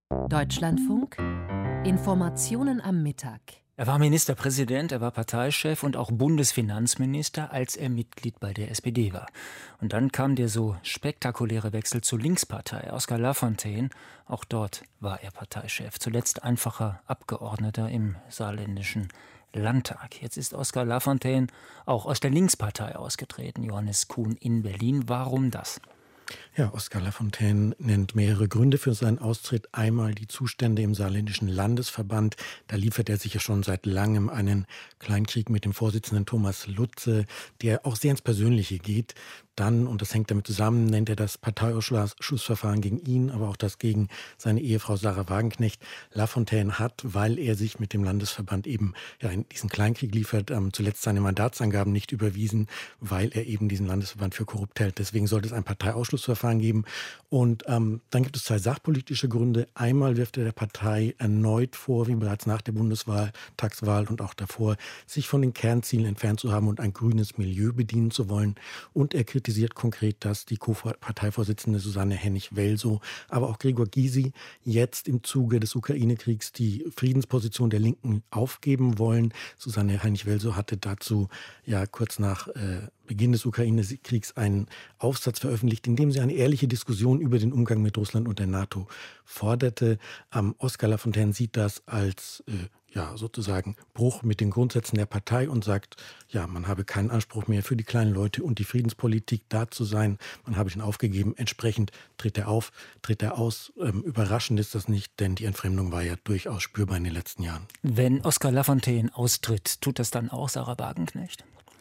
Deutschlandfunk Informationen am Mittag. Er war Ministerpräsident, er war Parteichef und auch Bundesfinanzminister, als er Mitglied bei der SPD war. Und dann kam der so spektakuläre Wechsel zur Linkspartei, Oskar Lafontaine. Auch dort war er Parteichef, zuletzt einfacher Abgeordneter im saarländischen Landtag. Jetzt ist Oskar Lafontaine auch aus der Linkspartei ausgetreten, Johannes Kuhn in Berlin. Warum das? Ja, Oskar Lafontaine nennt mehrere Gründe für seinen Austritt. Einmal die Zustände im saarländischen Landesverband. Da liefert er sich ja schon seit langem einen Kleinkrieg mit dem Vorsitzenden Thomas Lutze, der auch sehr ins Persönliche geht. Dann, und das hängt damit zusammen, nennt er das Parteiausschussverfahren gegen ihn, aber auch das gegen seine Ehefrau Sarah Wagenknecht. Lafontaine hat, weil er sich mit dem Landesverband eben in diesen Kleinkrieg liefert, zuletzt seine Mandatsangaben nicht überwiesen, weil er eben diesen Landesverband für korrupt hält. Deswegen sollte es ein Parteiausschlussverfahren geben. Und dann gibt es zwei sachpolitische Gründe. Einmal wirft er der Partei erneut vor, wie bereits nach der Bundestagswahl und auch davor, sich von den Kernzielen entfernt zu haben und ein grünes Milieu bedienen zu wollen. Und er kritisiert konkret, dass die Co-Parteivorsitzende Susanne Hennig-Welsow, aber auch Gregor Gysi jetzt im Zuge des Ukraine-Kriegs die Friedensposition der Linken aufgeben wollen. Susanne Hennig-Welsow hatte dazu kurz nach Beginn des Ukraine-Kriegs einen Aufsatz veröffentlicht, in dem sie eine ehrliche Diskussion über den Umgang mit Russland und der NATO forderte. Oskar Lafontaine sieht das als sozusagen Bruch mit den Grundsätzen der Partei und sagt, man habe keinen Anspruch mehr für die kleinen Leute und die Friedenspolitik da zu sein. Man habe ihn aufgegeben. Entsprechend tritt er auf, tritt er aus. Überraschend ist das nicht, denn die Entfremdung war ja durchaus spürbar in den letzten Jahren. Wenn Oskar Lafontaine austritt, tut das dann auch Sarah Wagenknecht?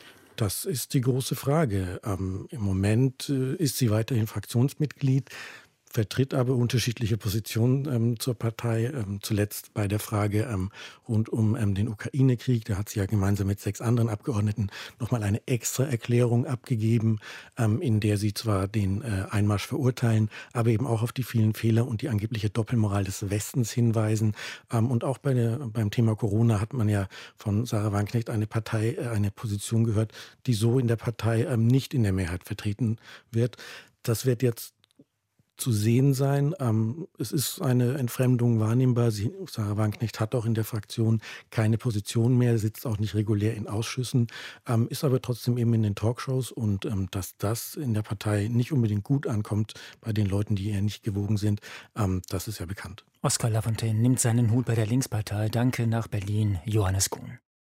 Das ist die große Frage. Im Moment ist sie weiterhin Fraktionsmitglied, vertritt aber unterschiedliche Positionen zur Partei. Zuletzt bei der Frage rund um den Ukraine-Krieg. Da hat sie ja gemeinsam mit 6 anderen Abgeordneten nochmal eine extra Erklärung abgegeben, in der sie zwar den Einmarsch verurteilen, aber eben auch auf die vielen Fehler und die angebliche Doppelmoral des Westens hinweisen. Und auch beim Thema Corona hat man ja von Sarah Wagenknecht eine Position gehört, die so in der Partei nicht in der Mehrheit vertreten wird. Das wird jetzt zu sehen sein. Es ist eine Entfremdung wahrnehmbar. Sarah Wagenknecht hat auch in der Fraktion keine Position mehr, sitzt auch nicht regulär in Ausschüssen, ist aber trotzdem eben in den Talkshows und dass das in der Partei nicht unbedingt gut ankommt bei den Leuten, die eher nicht gewogen sind, das ist ja bekannt. Oskar Lafontaine nimmt seinen Hut bei der Linkspartei. Danke nach Berlin, Johannes Kuhn.